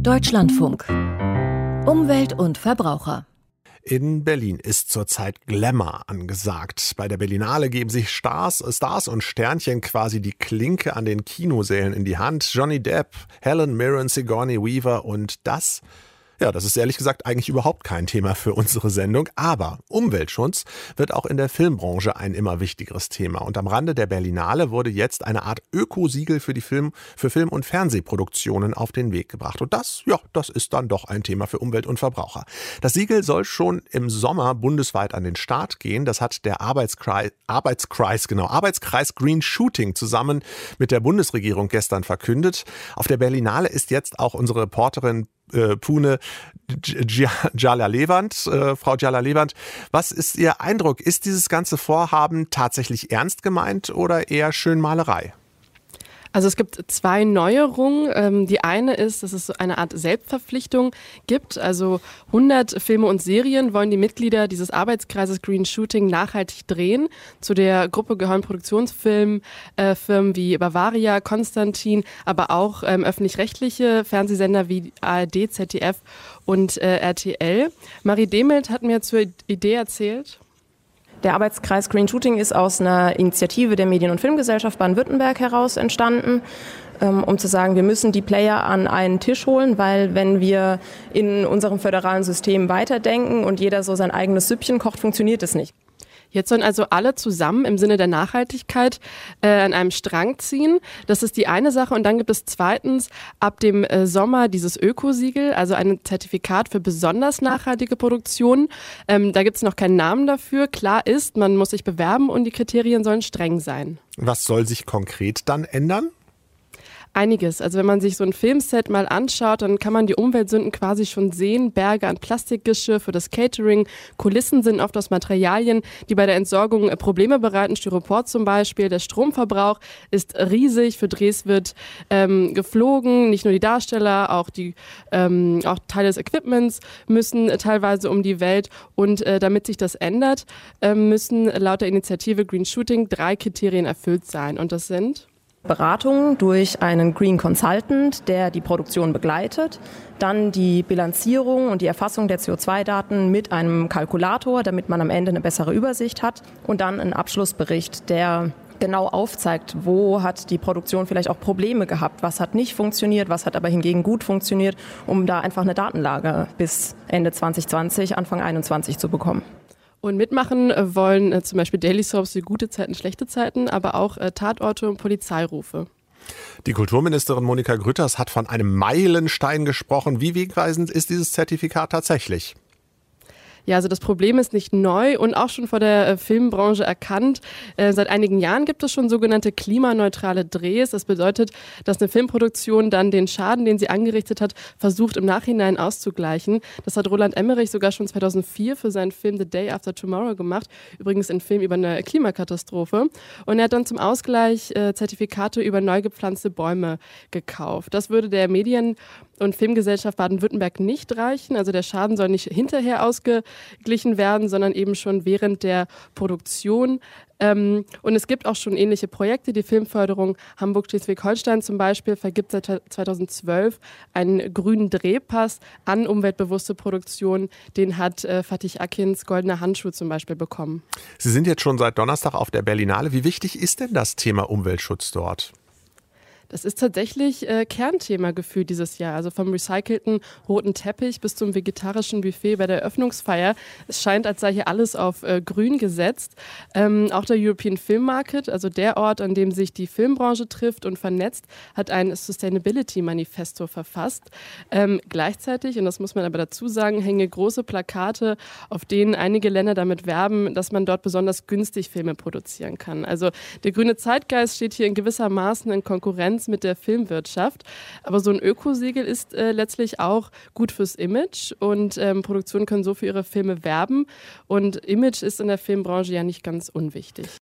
Deutschlandfunk. Umwelt und Verbraucher. In Berlin ist zurzeit Glamour angesagt. Bei der Berlinale geben sich Stars und Sternchen quasi die Klinke an den Kinosälen in die Hand. Johnny Depp, Helen Mirren, Sigourney Weaver und das ist ehrlich gesagt eigentlich überhaupt kein Thema für unsere Sendung. Aber Umweltschutz wird auch in der Filmbranche ein immer wichtigeres Thema. Und am Rande der Berlinale wurde jetzt eine Art Ökosiegel für Film- und Fernsehproduktionen auf den Weg gebracht. Und das ist dann doch ein Thema für Umwelt und Verbraucher. Das Siegel soll schon im Sommer bundesweit an den Start gehen. Das hat der Arbeitskreis Green Shooting zusammen mit der Bundesregierung gestern verkündet. Auf der Berlinale ist jetzt auch unsere Reporterin Pune Jalal-Lewand. Frau Jalal-Lewand, was ist Ihr Eindruck? Ist dieses ganze Vorhaben tatsächlich ernst gemeint oder eher Schönmalerei? Also es gibt zwei Neuerungen. Die eine ist, dass es so eine Art Selbstverpflichtung gibt. Also 100 Filme und Serien wollen die Mitglieder dieses Arbeitskreises Green Shooting nachhaltig drehen. Zu der Gruppe gehören Produktionsfirmen wie Bavaria, Konstantin, aber auch öffentlich-rechtliche Fernsehsender wie ARD, ZDF und RTL. Marie Demelt hat mir zur Idee erzählt. Der Arbeitskreis Green Shooting ist aus einer Initiative der Medien- und Filmgesellschaft Baden-Württemberg heraus entstanden, um zu sagen, wir müssen die Player an einen Tisch holen, weil wenn wir in unserem föderalen System weiterdenken und jeder so sein eigenes Süppchen kocht, funktioniert es nicht. Jetzt sollen also alle zusammen im Sinne der Nachhaltigkeit an einem Strang ziehen. Das ist die eine Sache. Und dann gibt es zweitens ab dem Sommer dieses Ökosiegel, also ein Zertifikat für besonders nachhaltige Produktion. Da gibt es noch keinen Namen dafür. Klar ist, man muss sich bewerben und die Kriterien sollen streng sein. Was soll sich konkret dann ändern? Einiges. Also wenn man sich so ein Filmset mal anschaut, dann kann man die Umweltsünden quasi schon sehen. Berge an Plastikgeschirr für das Catering, Kulissen sind oft aus Materialien, die bei der Entsorgung Probleme bereiten, Styropor zum Beispiel. Der Stromverbrauch ist riesig, für Drehs wird geflogen, nicht nur die Darsteller, auch Teile des Equipments müssen teilweise um die Welt. Und damit sich das ändert, müssen laut der Initiative Green Shooting 3 Kriterien erfüllt sein. Und das sind: Beratung durch einen Green Consultant, der die Produktion begleitet. Dann die Bilanzierung und die Erfassung der CO2-Daten mit einem Kalkulator, damit man am Ende eine bessere Übersicht hat. Und dann ein Abschlussbericht, der genau aufzeigt, wo hat die Produktion vielleicht auch Probleme gehabt, was hat nicht funktioniert, was hat aber hingegen gut funktioniert, um da einfach eine Datenlage bis Ende 2020, Anfang 2021 zu bekommen. Und mitmachen wollen zum Beispiel Daily Soaps wie Gute Zeiten, Schlechte Zeiten, aber auch Tatorte und Polizeirufe. Die Kulturministerin Monika Grütters hat von einem Meilenstein gesprochen. Wie wegweisend ist dieses Zertifikat tatsächlich? Ja, also das Problem ist nicht neu und auch schon vor der Filmbranche erkannt. Seit einigen Jahren gibt es schon sogenannte klimaneutrale Drehs. Das bedeutet, dass eine Filmproduktion dann den Schaden, den sie angerichtet hat, versucht im Nachhinein auszugleichen. Das hat Roland Emmerich sogar schon 2004 für seinen Film The Day After Tomorrow gemacht. Übrigens ein Film über eine Klimakatastrophe. Und er hat dann zum Ausgleich Zertifikate über neu gepflanzte Bäume gekauft. Das würde der Medien- und Filmgesellschaft Baden-Württemberg nicht reichen. Also der Schaden soll nicht hinterher ausgeglichen werden, sondern eben schon während der Produktion. Und es gibt auch schon ähnliche Projekte. Die Filmförderung Hamburg-Schleswig-Holstein zum Beispiel vergibt seit 2012 einen grünen Drehpass an umweltbewusste Produktion. Den hat Fatih Akins Goldener Handschuh zum Beispiel bekommen. Sie sind jetzt schon seit Donnerstag auf der Berlinale. Wie wichtig ist denn das Thema Umweltschutz dort? Das ist tatsächlich Kernthema gefühlt dieses Jahr. Also vom recycelten roten Teppich bis zum vegetarischen Buffet bei der Eröffnungsfeier. Es scheint, als sei hier alles auf grün gesetzt. Auch der European Film Market, also der Ort, an dem sich die Filmbranche trifft und vernetzt, hat ein Sustainability-Manifesto verfasst. Gleichzeitig, und das muss man aber dazu sagen, hängen große Plakate, auf denen einige Länder damit werben, dass man dort besonders günstig Filme produzieren kann. Also der grüne Zeitgeist steht hier in gewissermaßen in Konkurrenz mit der Filmwirtschaft. Aber so ein Ökosiegel ist letztlich auch gut fürs Image und Produktionen können so für ihre Filme werben. Und Image ist in der Filmbranche ja nicht ganz unwichtig.